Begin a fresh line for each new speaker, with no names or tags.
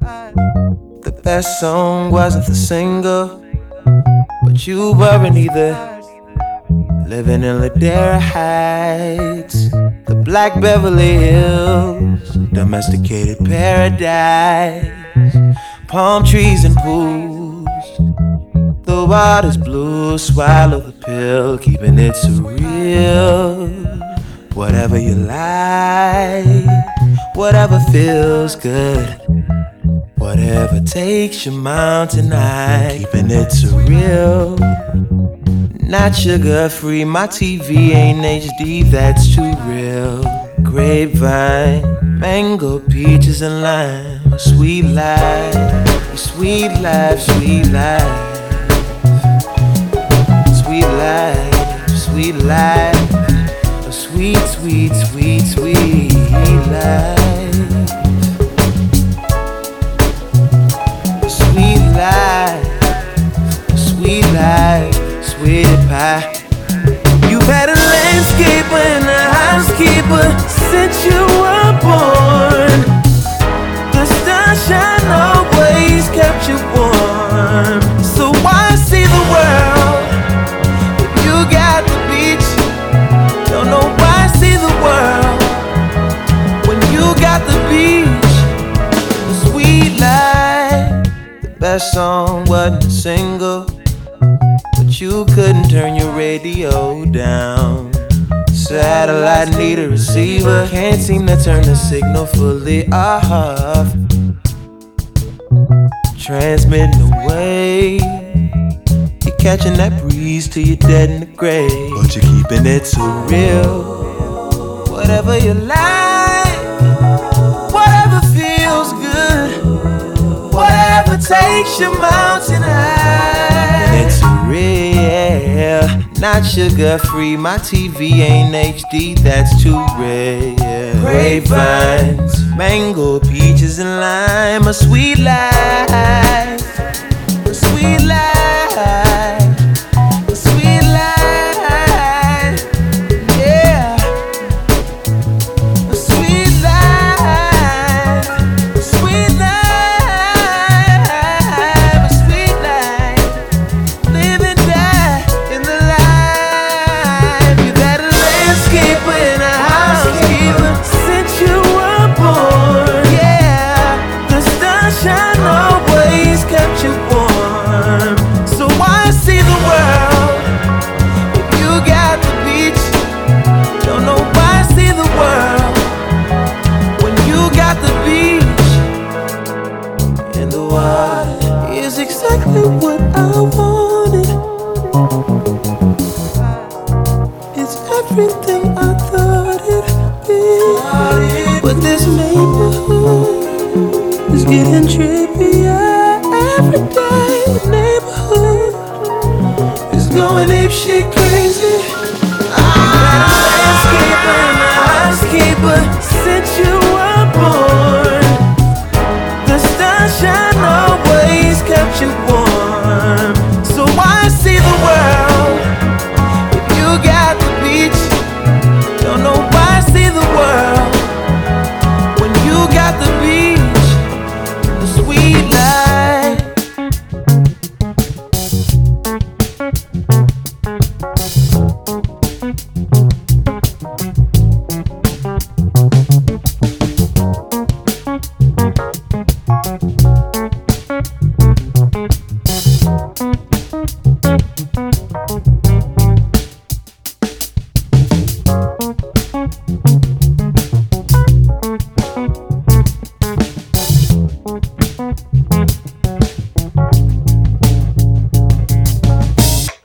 The best song wasn't the single, but you weren't either. Living in Ladera Heights, the Black Beverly Hills, domesticated paradise, palm trees and pools. The water's blue, swallow the pill, keeping it surreal. Whatever you like, whatever feels good, whatever takes your mountain high, keeping it surreal. Not sugar free, my TV ain't HD, that's too real. Grapevine, mango, peaches and lime, a sweet life, a sweet life, sweet life. Sweet life, sweet life, a sweet, sweet, sweet, sweet life. A sweet life, a sweet life. Sweet pie. You've had a landscaper and a housekeeper since you were born. The sunshine always kept you warm. So why see the world if you got the beach? Don't know why see the world when you got the beach. The sweet life. The best song wasn't a single, you couldn't turn your radio down. Satellite need a receiver, can't seem to turn the signal fully off. Transmitting away, you're catching that breeze till you're dead in the grave, but you're keeping it so real. Whatever you like, whatever feels good, whatever takes your mountain high, it's real. Not sugar free, my TV ain't HD, that's too rare. Grapevines, mango, peaches and lime, a sweet life, a sweet life, a sweet life, yeah. A sweet life, a sweet life, a sweet life. Live and die in the life. You've had a landscaper and a housekeeper since you were born. Yeah, the sunshine always kept you warm. So why see the world if you got the beach? Don't know why see the world when you got the beach. And the water is exactly what I wanted. It's everything I thought it'd be. But this neighborhood is getting trippy.